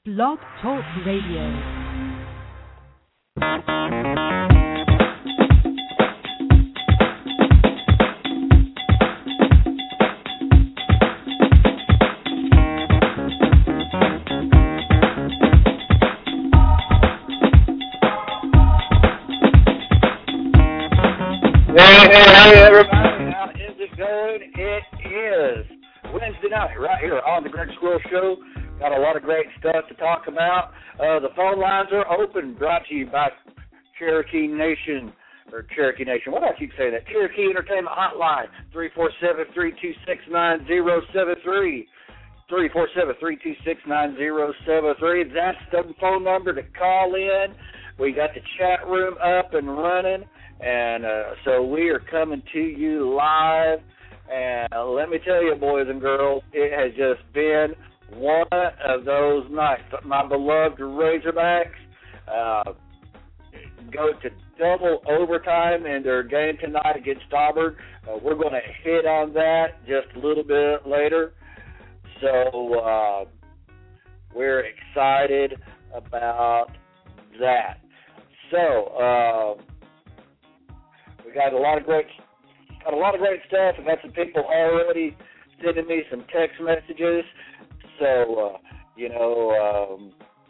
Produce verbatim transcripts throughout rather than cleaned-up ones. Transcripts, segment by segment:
Blog Talk Radio. Hey, hey, hey, everybody. How is it going? It is Wednesday night right here on the Greg Squirrel Show. Got a lot of great stuff to talk about. Uh, the phone lines are open, brought to you by Cherokee Nation, or Cherokee Nation. Why do I keep saying that? Cherokee Entertainment Hotline, three four seven, three two six, nine zero seven three. three four seven, three two six, nine zero seven three. That's the phone number to call in. We got the chat room up and running. And uh, so we are coming to you live, and uh, let me tell you, boys and girls, it has just been one of those nights. My beloved Razorbacks uh, go to double overtime in their game tonight against Auburn. Uh, we're going to hit on that just a little bit later. So uh, we're excited about that. So. Uh, We got a lot of great, got a lot of great stuff. I've got some people already sending me some text messages. So, uh, you know, um,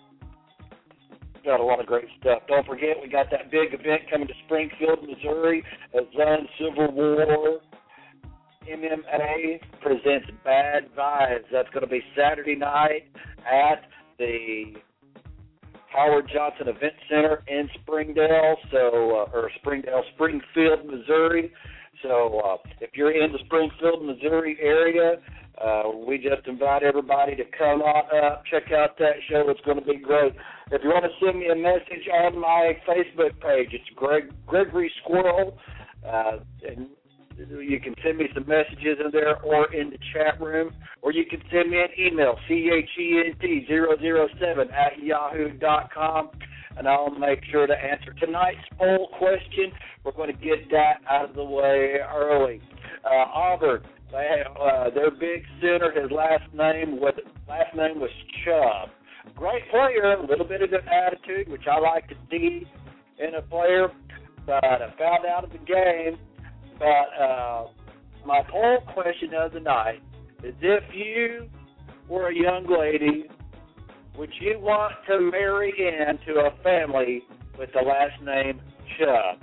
got a lot of great stuff. Don't forget, we got that big event coming to Springfield, Missouri. Zone Civil War M M A presents Bad Vibes. That's going to be Saturday night at the Howard Johnson Event Center in Springdale, so uh, or Springdale, Springfield, Missouri. So uh, if you're in the Springfield, Missouri area, uh, we just invite everybody to come on up, check out that show. It's going to be great. If you want to send me a message on my Facebook page, it's Greg Gregory Squirrel, uh, and you can send me some messages in there or in the chat room, or you can send me an email, C H E N T zero zero seven at yahoo dot com, and I'll make sure to answer tonight's poll question. We're going to get that out of the way early. Uh, Auburn, they have, uh, their big center, his last name was last name was Chubb. Great player, a little bit of an attitude, which I like to see in a player, but I found out of the game. But uh, my poll question of the night is, if you were a young lady, would you want to marry into a family with the last name Chubb?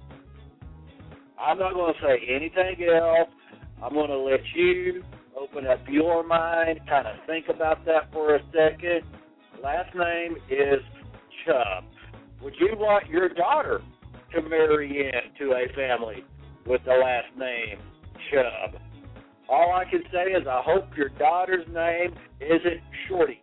I'm not going to say anything else. I'm going to let you open up your mind, kind of think about that for a second. Last name is Chubb. Would you want your daughter to marry into a family with the last name Chubb? All I can say is I hope your daughter's name isn't Shorty.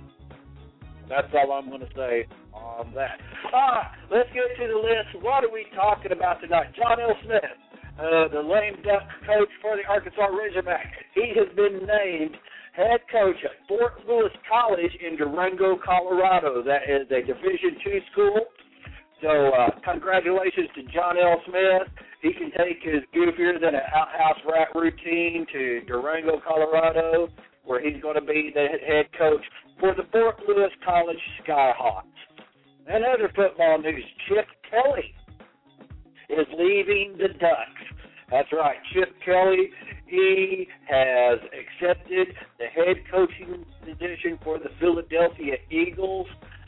That's all I'm going to say on that. Ah, let's get to the list. What are we talking about tonight? John L. Smith, uh, the lame duck coach for the Arkansas Razorbacks. He has been named head coach at Fort Lewis College in Durango, Colorado. That is a Division two school. So uh, congratulations to John L. Smith. He can take his goofier than an outhouse rat routine to Durango, Colorado, where he's going to be the head coach for the Fort Lewis College Skyhawks. And other football news, Chip Kelly is leaving the Ducks. That's right, Chip Kelly, he has accepted the head coaching position for the Philadelphia Eagles.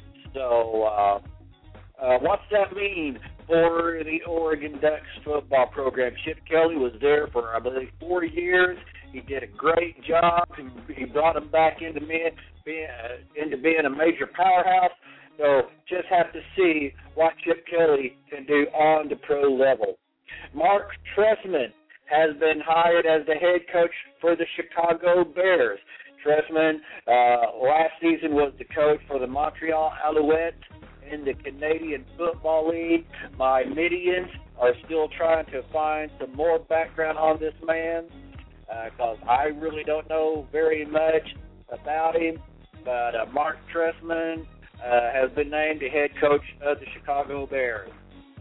So, uh, Uh, what's that mean for the Oregon Ducks football program? Chip Kelly was there for, I believe, four years. He did a great job. He, he brought them back into being, being, uh, into being a major powerhouse. So just have to see what Chip Kelly can do on the pro level. Mark Trestman has been hired as the head coach for the Chicago Bears. Trestman uh, last season was the coach for the Montreal Alouettes in the Canadian Football League. My Midians are still trying to find some more background on this man because uh, I really don't know very much about him. But uh, Mark Trestman uh, has been named the head coach of the Chicago Bears.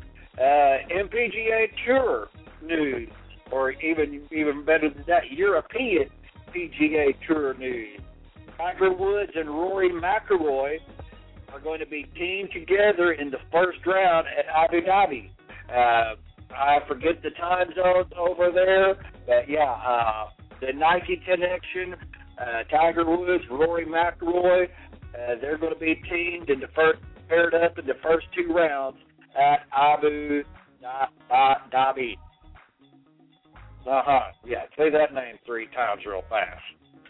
Uh, M P G A Tour news, or even even better than that, European P G A Tour news. Tiger Woods and Rory McIlroy are going to be teamed together in the first round at Abu Dhabi. Uh, I forget the time zones over there, but yeah, uh, the Nike connection, uh, Tiger Woods, Rory McIlroy, uh, they're going to be teamed in the first, paired up in the first two rounds at Abu Dhabi. Uh-huh, yeah, say that name three times real fast.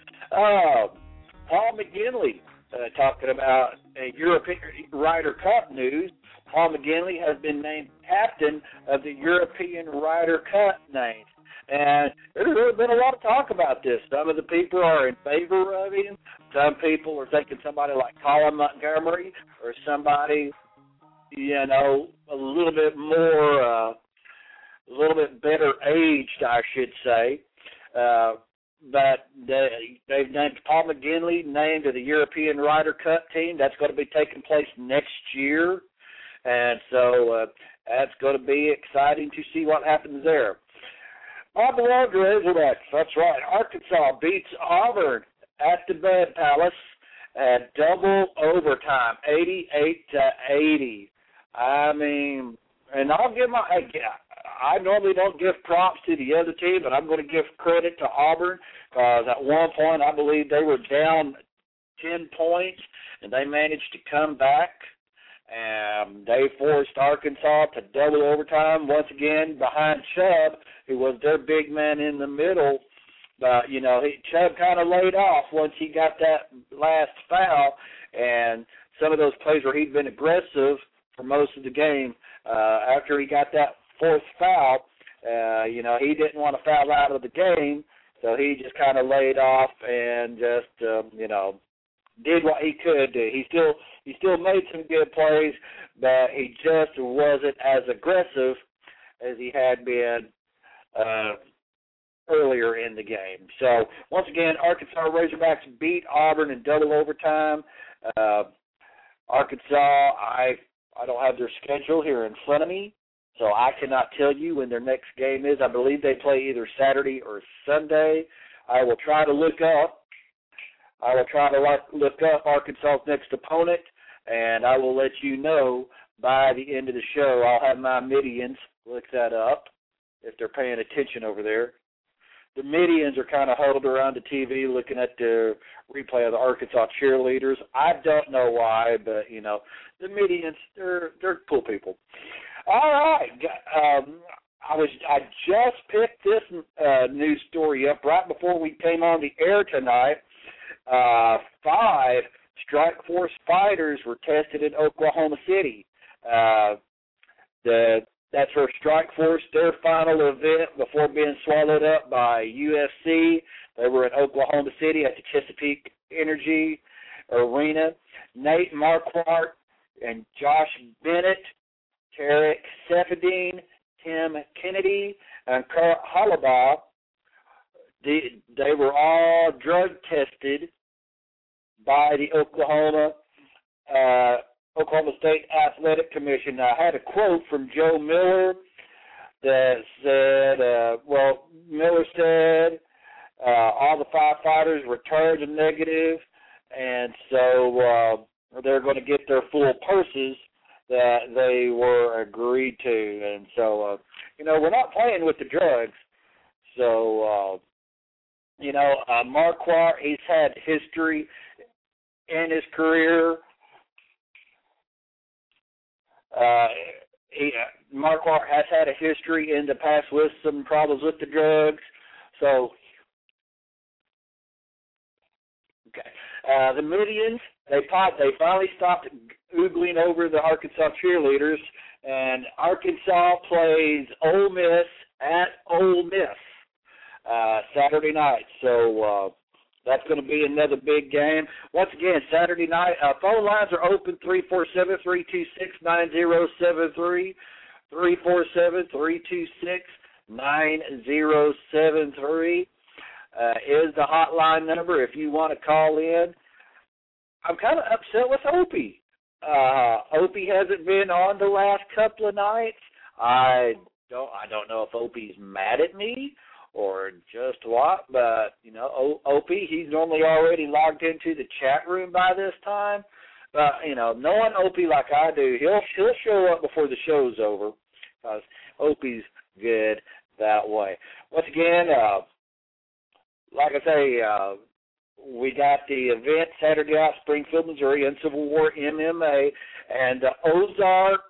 Uh, Paul McGinley, uh, talking about uh, European Ryder Cup news. Paul McGinley has been named captain of the European Ryder Cup names. And there's really been a lot of talk about this. Some of the people are in favor of him. Some people are thinking somebody like Colin Montgomery or somebody, you know, a little bit more, uh, a little bit better aged, I should say. Uh, but they, they've named Paul McGinley named to the European Ryder Cup team. That's going to be taking place next year. And so uh, that's going to be exciting to see what happens there. My beloved Razorbacks, that's right. Arkansas beats Auburn at the Bed Palace at double overtime, eighty-eight to eighty. I mean, and I'll give my, I normally don't give props to the other team, but I'm going to give credit to Auburn because at one point I believe they were down ten points and they managed to come back. And they forced Arkansas to double overtime once again behind Chubb, who was their big man in the middle. But, you know, he, Chubb kind of laid off once he got that last foul. And some of those plays where he'd been aggressive for most of the game, uh, after he got that fourth foul, uh, you know, he didn't want to foul out of the game. So he just kind of laid off and just, um, you know, did what he could do. He still he still made some good plays, but he just wasn't as aggressive as he had been uh, earlier in the game. So, once again, Arkansas Razorbacks beat Auburn in double overtime. Uh, Arkansas, I I don't have their schedule here in front of me, so I cannot tell you when their next game is. I believe they play either Saturday or Sunday. I will try to look up I will try to look up Arkansas's next opponent, and I will let you know by the end of the show. I'll have my Midians look that up if they're paying attention over there. The Midians are kind of huddled around the T V looking at the replay of the Arkansas cheerleaders. I don't know why, but, you know, the Midians, they're they're cool people. All right. Um, I was I just picked this uh, news story up right before we came on the air tonight. Uh, five Strike Force fighters were tested in Oklahoma City. Uh, the that's for Strike Force, their final event before being swallowed up by U F C. They were in Oklahoma City at the Chesapeake Energy Arena. Nate Marquardt and Josh Bennett, Tarek Seferdine, Tim Kennedy, and Kurt Hollabaugh, they, they were all drug tested by the Oklahoma uh, Oklahoma State Athletic Commission. I had a quote from Joe Miller that said, uh, well, Miller said uh, all the five fighters returned negative, and so uh, they're going to get their full purses that they were agreed to. And so, uh, you know, we're not playing with the drugs. So, uh, you know, uh, Marquardt, he's had history in his career. Uh, he, uh, Marquardt has had a history in the past with some problems with the drugs. So, okay. Uh, the Midians, they, they finally stopped oogling over the Arkansas cheerleaders, and Arkansas plays Ole Miss at Ole Miss uh, Saturday night. So uh, that's going to be another big game. Once again, Saturday night, uh, phone lines are open, three four seven, three two six, nine zero seven three, three four seven, three two six, nine zero seven three uh, is the hotline number if you want to call in. I'm kind of upset with Opie. Uh, Opie hasn't been on the last couple of nights. I don't I don't know if Opie's mad at me or just what, but, you know, o- Opie, he's normally already logged into the chat room by this time. But, you know, knowing Opie like I do, he'll, he'll show up before the show's over because Opie's good that way. Once again, uh, like I say, uh, we got the event Saturday out Springfield, Missouri, in Civil War M M A, and the Ozark,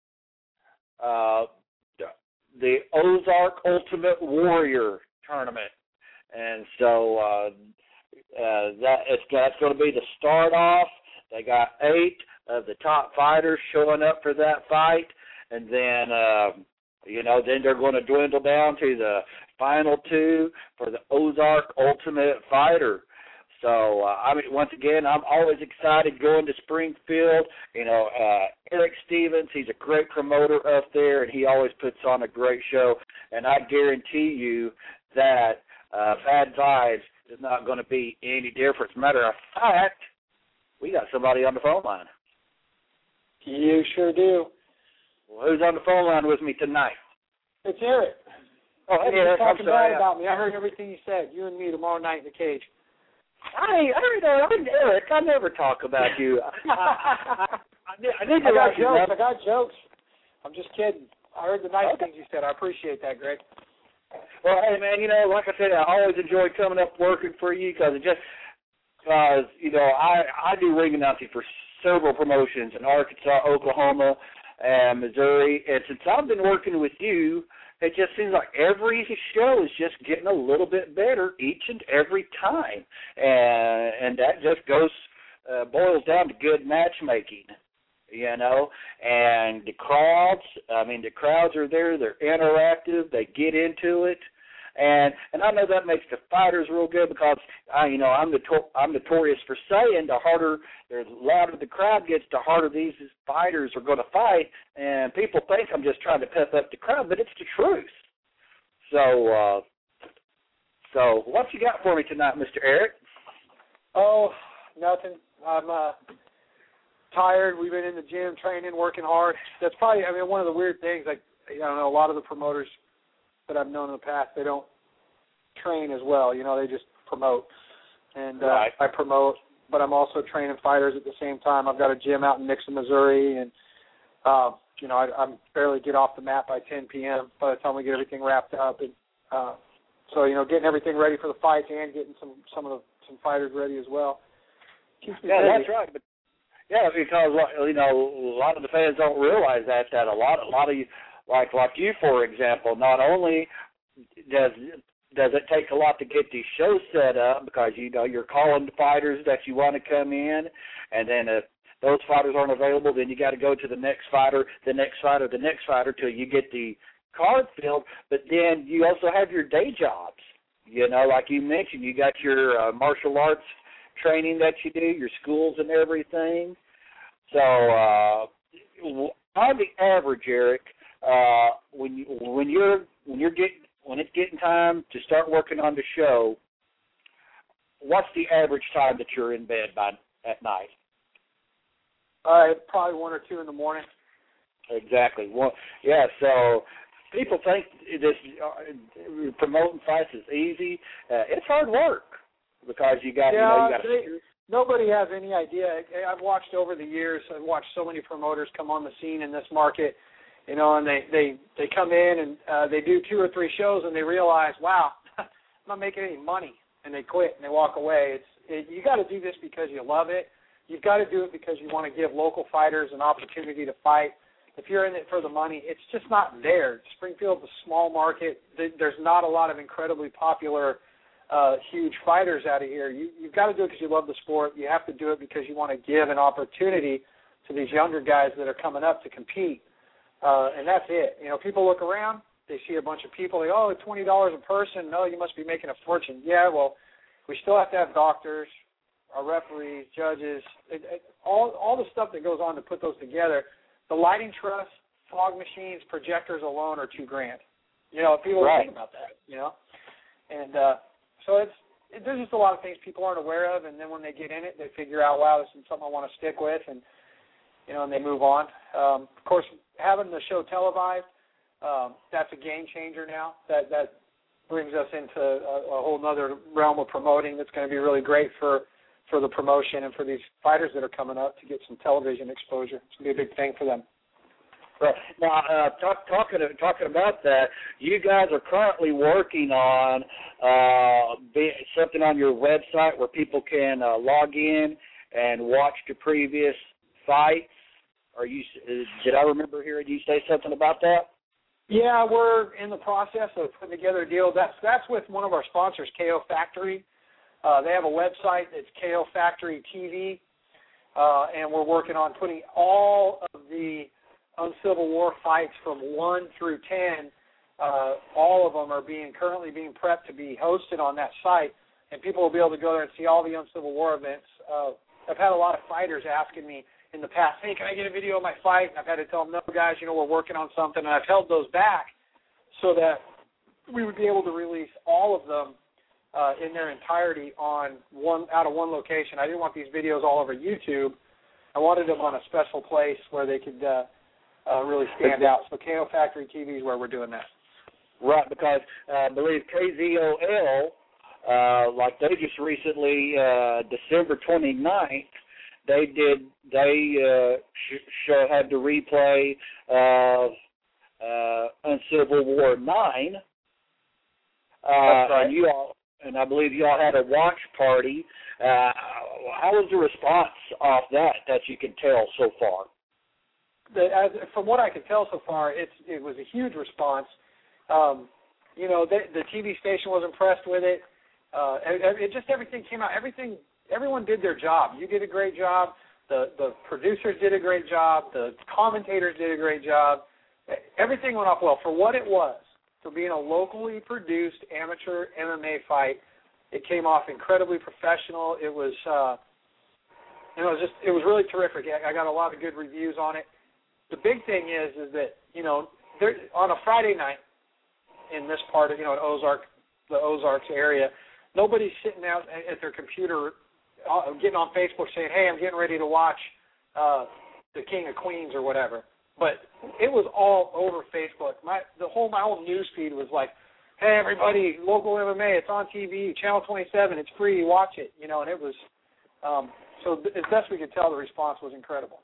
uh, the Ozark Ultimate Warrior tournament. And so uh, uh, that it's, that's going to be the start off. They got eight of the top fighters showing up for that fight, and then, uh, you know, then they're going to dwindle down to the final two for the Ozark Ultimate Fighter. So, uh, I mean, once again, I'm always excited going to Springfield. You know, uh, Eric Stevens, he's a great promoter up there, and he always puts on a great show. And I guarantee you that uh, Bad Vibes is not going to be any different. Matter of fact, we got somebody on the phone line. You sure do. Well, who's on the phone line with me tonight? It's Eric. Oh, hey, You're Eric, I'm talking sorry. bad about me. I heard everything you said. You and me tomorrow night in the cage. I, I know, I'm Eric. I never talk about you. I, I, I, need to I got write you jokes. up. I got jokes. I'm just kidding. I heard the nice Okay. things you said. I appreciate that, Greg. Well, hey, man, you know, like I said, I always enjoy coming up working for you because it just, because, you know, I, I do ring announcing for several promotions in Arkansas, Oklahoma, and Missouri. And since I've been working with you, it just seems like every show is just getting a little bit better each and every time. And, and that just goes, uh, boils down to good matchmaking, you know. And the crowds, I mean, the crowds are there. They're interactive. They get into it. And and I know that makes the fighters real good because I you know I'm notor- I'm notorious for saying the harder, the louder the crowd gets, the harder these fighters are going to fight. And people think I'm just trying to pep up the crowd, but it's the truth. So uh, so what you got for me tonight, Mister Eric? Oh, nothing. I'm uh, tired. We've been in the gym training, working hard. That's probably I mean one of the weird things. Like I don't know, a lot of the promoters that I've known in the past, they don't train as well. You know, they just promote. And uh, right. I promote, but I'm also training fighters at the same time. I've got a gym out in Nixon, Missouri, and, uh, you know, I, I'm barely get off the mat by ten p.m. by the time we get everything wrapped up. And uh, so, you know, getting everything ready for the fights and getting some, some of the some fighters ready as well. Keeps me yeah, busy. that's right. But yeah, because, you know, a lot of the fans don't realize that, that a lot, a lot of you, Like like you, for example, not only does does it take a lot to get these shows set up because, you know, you're calling the fighters that you want to come in, and then if those fighters aren't available, then you got to go to the next fighter, the next fighter, the next fighter till you get the card filled. But then you also have your day jobs. You know, like you mentioned, you got your uh, martial arts training that you do, your schools and everything. So uh, on the average, Eric, Uh, when you when you're when you're getting when it's getting time to start working on the show, what's the average time that you're in bed by at night? Uh, probably one or two in the morning. Exactly. Well, yeah. So people think this uh, promoting fights is easy. Uh, it's hard work because you got yeah, you know you got they, nobody has any idea. I've watched over the years. I've watched so many promoters come on the scene in this market. You know, and they, they, they come in and uh, they do two or three shows and they realize, wow, I'm not making any money, and they quit and they walk away. It's it, you got to do this because you love it. You've got to do it because you want to give local fighters an opportunity to fight. If you're in it for the money, it's just not there. Springfield's a small market. There's not a lot of incredibly popular, uh, huge fighters out of here. You, you've got to do it because you love the sport. You have to do it because you want to give an opportunity to these younger guys that are coming up to compete. Uh, and that's it. You know, people look around, they see a bunch of people, they, oh, twenty dollars a person. No, you must be making a fortune. Yeah, well, we still have to have doctors, our referees, judges, it, it, all all the stuff that goes on to put those together. The lighting truss, fog machines, projectors alone are two grand. You know, people right. think about that, you know. And uh, so it's it, there's just a lot of things people aren't aware of, and then when they get in it, they figure out, wow, this is something I want to stick with, and you know, and they move on. Um, of course, having the show televised, um, that's a game changer now. That that brings us into a, a whole other realm of promoting that's going to be really great for, for the promotion and for these fighters that are coming up to get some television exposure. It's going to be a big thing for them. Right. Now, uh, talk, talking talking about that, you guys are currently working on uh, be, something on your website where people can uh, log in and watch the previous fights. Are you? Did I remember hearing you say something about that? Yeah, we're in the process of putting together a deal. That's that's with one of our sponsors, K O Factory. Uh, they have a website that's K O Factory T V, uh, and we're working on putting all of the Uncivil War fights from one through ten. Uh, all of them are being currently being prepped to be hosted on that site, and people will be able to go there and see all the Uncivil War events. Uh, I've had a lot of fighters asking me in the past, hey, can I get a video of my fight? And I've had to tell them, no, guys, you know, we're working on something, and I've held those back so that we would be able to release all of them uh, in their entirety on one out of one location. I didn't want these videos all over YouTube. I wanted them on a special place where they could uh, uh, really stand out. So K O Factory T V is where we're doing that. Right, because uh, I believe K Z O L, uh, like they just recently, uh, December twenty-ninth, they did, they uh, sh- show, had the replay of uh, Uncivil War nine. Uh, right. And you all, and I believe you all had a watch party. Uh, how was the response off that that you can tell so far? The, as, from what I can tell so far, it's it was a huge response. Um, you know, the, the T V station was impressed with it. Uh, it, it just everything came out. Everything, everyone did their job. You did a great job. The the producers did a great job. The commentators did a great job. Everything went off well for what it was. For being a locally produced amateur M M A fight, it came off incredibly professional. It was, uh, you know, it was just it was really terrific. I, I got a lot of good reviews on it. The big thing is, is that you know, there, on a Friday night in this part of you know, in Ozark, the Ozarks area, nobody's sitting out at their computer, uh, getting on Facebook saying, "Hey, I'm getting ready to watch uh, the King of Queens" or whatever. But it was all over Facebook. My the whole my whole news feed was like, "Hey, everybody, local M M A, it's on T V, Channel twenty-seven, it's free, watch it." You know, and it was um, so as best we could tell, the response was incredible.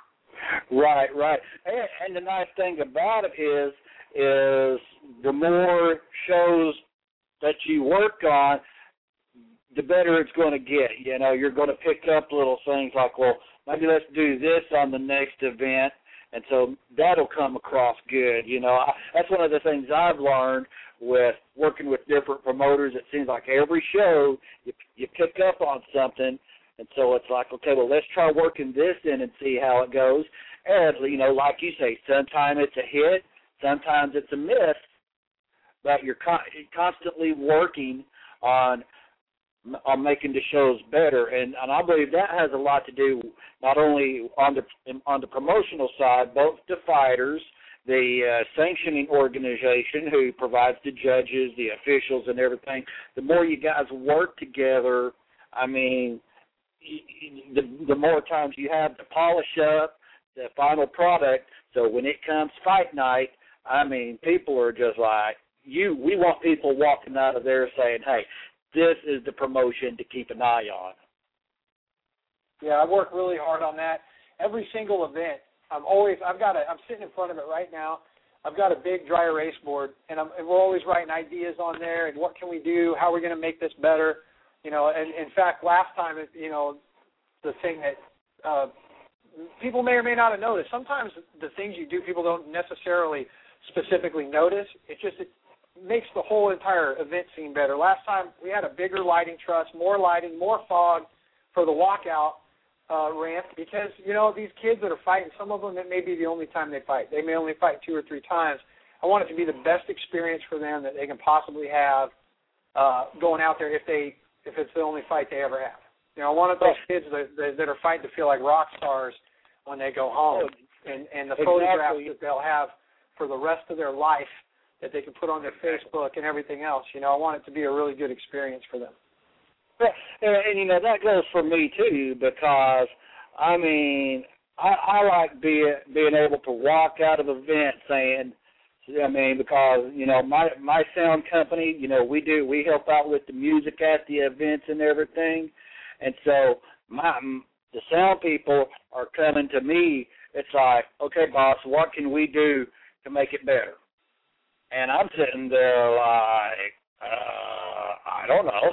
Right, right. And, and the nice thing about it is, is the more shows that you work on, the better it's going to get. You know, you're going to pick up little things like, well, maybe let's do this on the next event, and so that'll come across good. You know, I, that's one of the things I've learned with working with different promoters. It seems like every show you, you pick up on something, and so it's like, okay, well, let's try working this in and see how it goes. And, you know, like you say, sometimes it's a hit, sometimes it's a miss, but you're con- constantly working on on making the shows better, and, and I believe that has a lot to do not only on the on the promotional side, both the fighters, the uh, sanctioning organization who provides the judges, the officials, and everything. The more you guys work together, I mean, the the more times you have to polish up the final product. So when it comes fight night, I mean, people are just like, you. We want people walking out of there saying, "Hey, this is the promotion to keep an eye on." Yeah, I work really hard on that. Every single event, I'm always, I've got a, I'm sitting in front of it right now. I've got a big dry erase board, and, I'm, and we're always writing ideas on there, and what can we do, how are we going to make this better, you know, and in fact, last time, you know, the thing that uh, people may or may not have noticed, sometimes the things you do, people don't necessarily specifically notice. It just, it makes the whole entire event seem better. Last time, we had a bigger lighting truss, more lighting, more fog for the walkout uh, ramp because, you know, these kids that are fighting, some of them, it may be the only time they fight. They may only fight two or three times. I want it to be the best experience for them that they can possibly have uh, going out there if they if it's the only fight they ever have. You know, I wanted those kids that, that, that are fighting to feel like rock stars when they go home, and, and the exactly. photographs that they'll have for the rest of their life that they can put on their Facebook and everything else. You know, I want it to be a really good experience for them. And, and, you know, that goes for me, too, because, I mean, I, I like being being able to walk out of an event saying, I mean, because, you know, my my sound company, you know, we do, we help out with the music at the events and everything. And so my the sound people are coming to me. It's like, okay, boss, what can we do to make it better? And I'm sitting there like, uh, I don't know.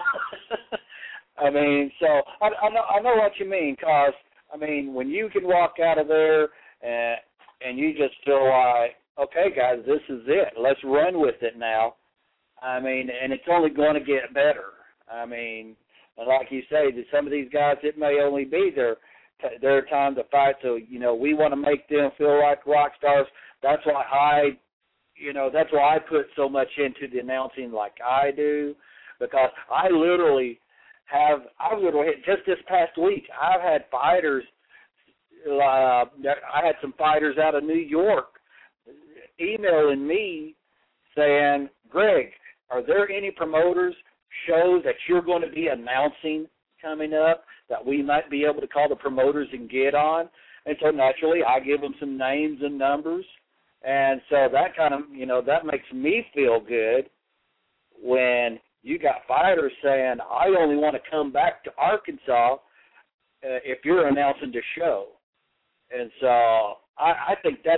I mean, so I, I know I know what you mean, because, I mean, when you can walk out of there and, and you just feel like, okay, guys, this is it. Let's run with it now. I mean, and it's only going to get better. I mean, like you say, some of these guys, it may only be their, their time to fight. So, you know, we want to make them feel like rock stars. That's why I, you know, that's why I put so much into the announcing like I do, because I literally have, I literally, just this past week, I've had fighters, uh, I had some fighters out of New York emailing me saying, Greg, are there any promoters, shows that you're going to be announcing coming up that we might be able to call the promoters and get on? And so naturally I give them some names and numbers. And so that kind of, you know, that makes me feel good when you got fighters saying, I only want to come back to Arkansas uh, if you're announcing the show. And so I, I think that's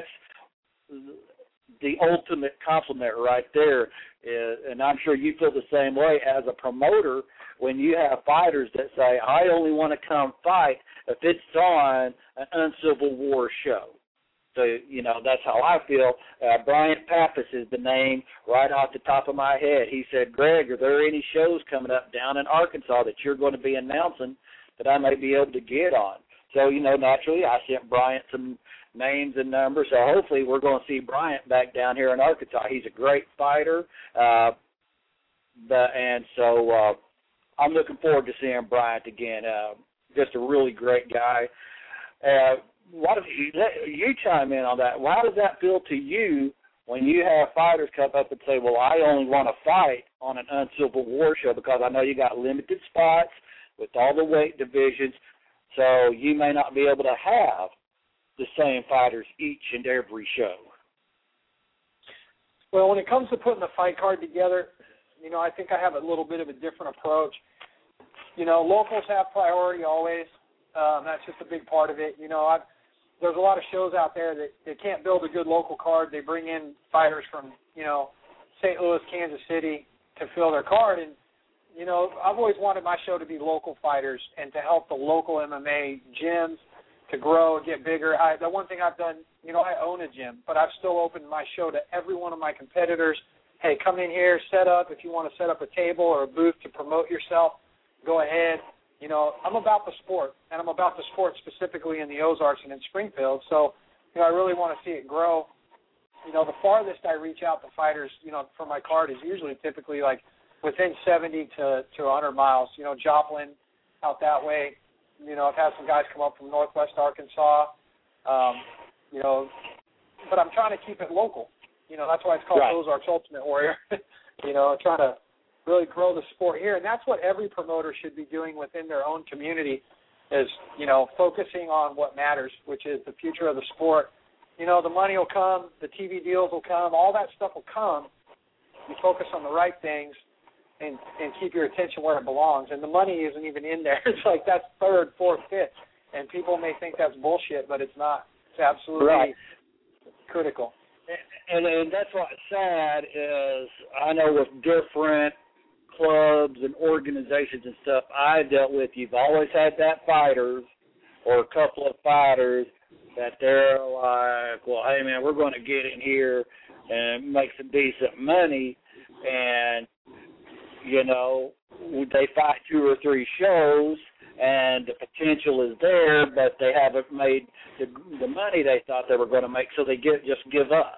the ultimate compliment right there. Is, and I'm sure you feel the same way as a promoter when you have fighters that say, I only want to come fight if it's on an Uncivil War show. So, you know, that's how I feel. Uh, Bryant Pappas is the name right off the top of my head. He said, Greg, are there any shows coming up down in Arkansas that you're going to be announcing that I may be able to get on? So, you know, naturally, I sent Bryant some names and numbers. So hopefully we're going to see Bryant back down here in Arkansas. He's a great fighter. Uh, but, and so uh, I'm looking forward to seeing Bryant again. Uh, just a really great guy. Uh, Why don't you, let, you chime in on that? How does that feel to you when you have fighters come up and say, well, I only want to fight on an Uncivil War show because I know you got limited spots with all the weight divisions, so you may not be able to have the same fighters each and every show? Well, when it comes to putting the fight card together, you know, I think I have a little bit of a different approach. You know, locals have priority always. Um, that's just a big part of it. You know, I've there's a lot of shows out there that they can't build a good local card. They bring in fighters from, you know, Saint Louis, Kansas City to fill their card. And, you know, I've always wanted my show to be local fighters and to help the local M M A gyms to grow and get bigger. I, the one thing I've done, you know, I own a gym, but I've still opened my show to every one of my competitors. Hey, come in here, set up. If you want to set up a table or a booth to promote yourself, go ahead. You know, I'm about the sport, and I'm about the sport specifically in the Ozarks and in Springfield. So, you know, I really want to see it grow. You know, the farthest I reach out to fighters, you know, for my card is usually typically like within seventy to, to one hundred miles. You know, Joplin out that way. You know, I've had some guys come up from Northwest Arkansas. Um, you know, but I'm trying to keep it local. You know, that's why it's called right. Ozarks Ultimate Warrior. you know, trying to really grow the sport here. And that's what every promoter should be doing within their own community is, you know, focusing on what matters, which is the future of the sport. You know, the money will come, the T V deals will come, all that stuff will come. You focus on the right things and, and keep your attention where it belongs. And the money isn't even in there. It's like that's third, fourth, fifth. And people may think that's bullshit, but it's not. It's absolutely right. critical. And, and that's what's sad is I know with different clubs and organizations and stuff I dealt with, you've always had that fighters or a couple of fighters that they're like, well, hey, man, we're going to get in here and make some decent money. And, you know, they fight two or three shows and the potential is there, but they haven't made the, the money they thought they were going to make, so they get, just give up.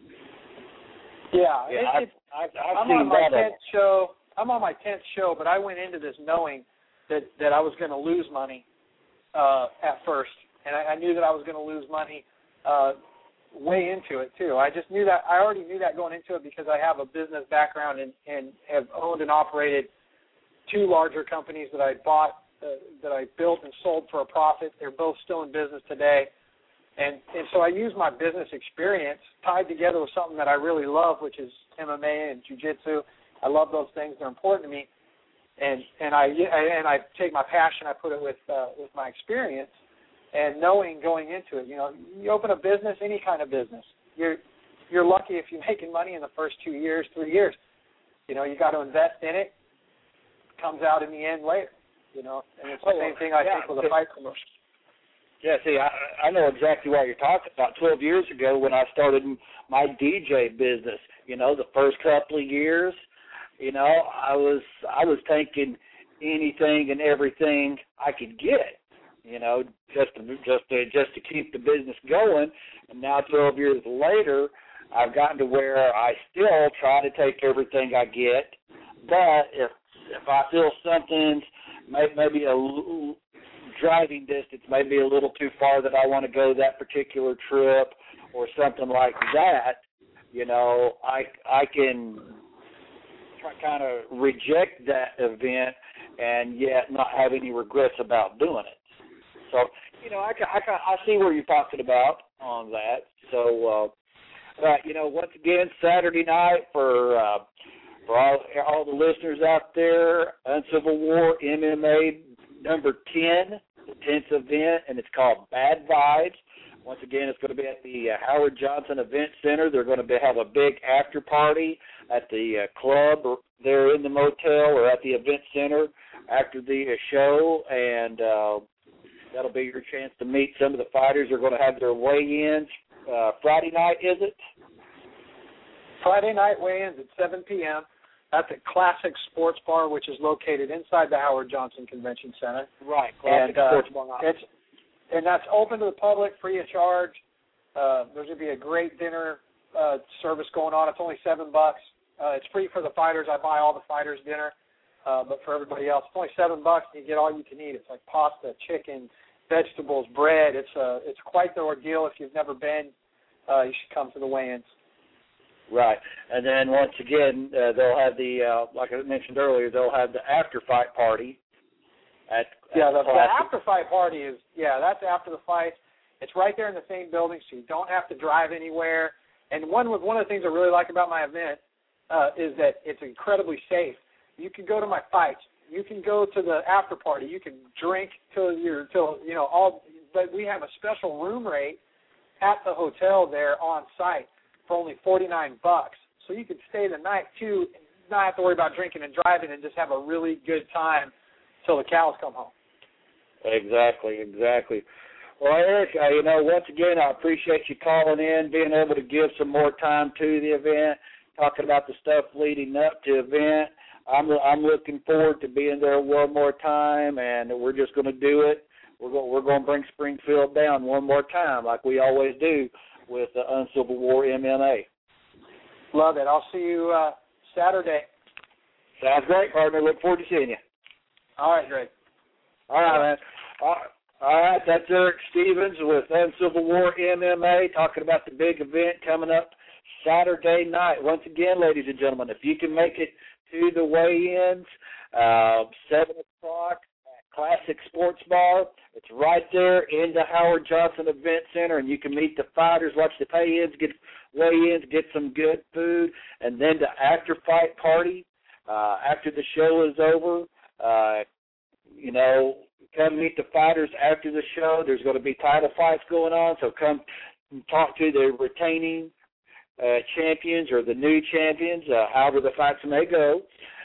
Yeah, yeah it, I've, I've, I've I'm seen on my that. tenth show. I'm on my tenth show, but I went into this knowing that, that I was going to lose money uh, at first, and I, I knew that I was going to lose money uh, way into it too. I just knew that. I already knew that going into it because I have a business background and, and have owned and operated two larger companies that I bought, uh, that I built and sold for a profit. They're both still in business today, And and so I use my business experience tied together with something that I really love, which is M M A and jiu-jitsu. I love those things; they're important to me. And and I and I take my passion, I put it with uh, with my experience, and knowing going into it. You know, you open a business, any kind of business, you're you're lucky if you're making money in the first two years, three years. You know, you got to invest in it. It comes out in the end later. You know, and it's the oh, same thing I yeah, think with a fight promotion. Yeah, see, I, I know exactly what you're talking about. Twelve years ago, when I started my D J business, you know, the first couple of years, you know, I was I was taking anything and everything I could get, you know, just to just to just to keep the business going. And now, twelve years later, I've gotten to where I still try to take everything I get, but if if I feel something's maybe a driving distance maybe a little too far that I want to go that particular trip or something like that, you know, I I can kind of reject that event and yet not have any regrets about doing it. So, you know, I I, I see where you're talking about on that. So, uh, but you know, once again, Saturday night for uh, for all all the listeners out there, Uncivil War M M A number ten, the tenth event, and it's called Bad Vibes. Once again, it's going to be at the uh, Howard Johnson Event Center. They're going to be, have a big after party at the uh, club or there in the motel or at the event center after the uh, show, and uh, that'll be your chance to meet some of the fighters. They're going to have their weigh-ins uh, Friday night, is it? Friday night weigh-ins at seven p.m. at the Classic Sports Bar, which is located inside the Howard Johnson Convention Center. Right, Classic and, uh, Sports Bar. It's, and that's open to the public, free of charge. Uh, there's going to be a great dinner uh, service going on. It's only seven bucks. Uh, it's free for the fighters. I buy all the fighters dinner, uh, but for everybody else, it's only seven bucks, and you get all you can eat. It's like pasta, chicken, vegetables, bread. It's a, it's quite the ordeal. If you've never been, uh, you should come to the weigh-ins. Right, and then once again, uh, they'll have the, uh, like I mentioned earlier, they'll have the after-fight party. At, yeah, at the, the, the after-fight party is, yeah, that's after the fight. It's right there in the same building, so you don't have to drive anywhere. And one one of the things I really like about my event uh, is that it's incredibly safe. You can go to my fights. You can go to the after party. You can drink till you're till you know all. But we have a special room rate at the hotel there on site for only forty-nine bucks. So you could stay the night too, not have to worry about drinking and driving, and just have a really good time till the cows come home. Exactly, exactly. Well, Eric, uh, you know, once again, I appreciate you calling in, being able to give some more time to the event, talking about the stuff leading up to the event. I'm I'm looking forward to being there one more time, and we're just going to do it. We're going we're going to bring Springfield down one more time, like we always do with the Uncivil War M M A. Love it. I'll see you uh, Saturday. Sounds great, partner. Look forward to seeing you. All right, great. All right, man. All right. All right, that's Eric Stevens with Uncivil War M M A talking about the big event coming up Saturday night. Once again, ladies and gentlemen, if you can make it to the weigh-ins, uh, seven o'clock at Classic Sports Bar. It's right there in the Howard Johnson Event Center, and you can meet the fighters, watch the pay-ins, get weigh-ins, get some good food, and then the after-fight party uh, after the show is over. Uh, you know, come meet the fighters after the show. There's going to be title fights going on, so come talk to the retaining uh, champions or the new champions, uh, however the fights may go.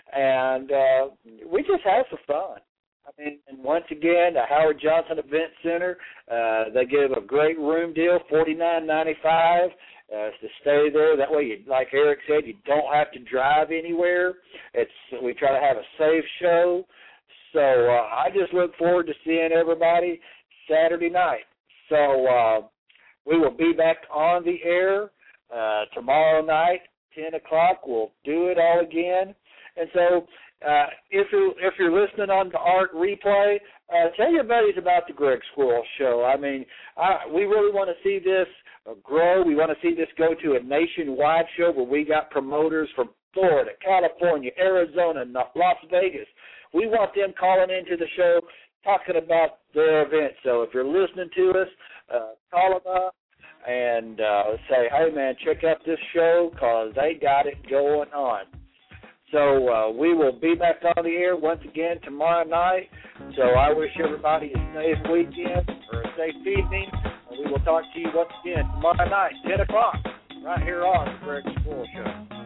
And uh, we just have some fun. I mean, and once again, the Howard Johnson Event Center, uh, they give a great room deal, forty-nine ninety-five uh, to stay there. That way, you, like Eric said, you don't have to drive anywhere. It's we try to have a safe show. So uh, I just look forward to seeing everybody Saturday night. So uh, we will be back on the air uh, tomorrow night, ten o'clock. We'll do it all again. And so uh, if, you, if you're listening on the Art replay, uh, tell your buddies about the Greg Squirrel Show. I mean, I, we really want to see this uh, grow. We want to see this go to a nationwide show where we got promoters from Florida, California, Arizona, Las Vegas. We want them calling into the show, talking about their event. So if you're listening to us, uh, call them up and uh, say, hey, man, check out this show because they got it going on. So uh, we will be back on the air once again tomorrow night. So I wish everybody a safe weekend or a safe evening. And we will talk to you once again tomorrow night, ten o'clock, right here on the Greg Squirrel Show.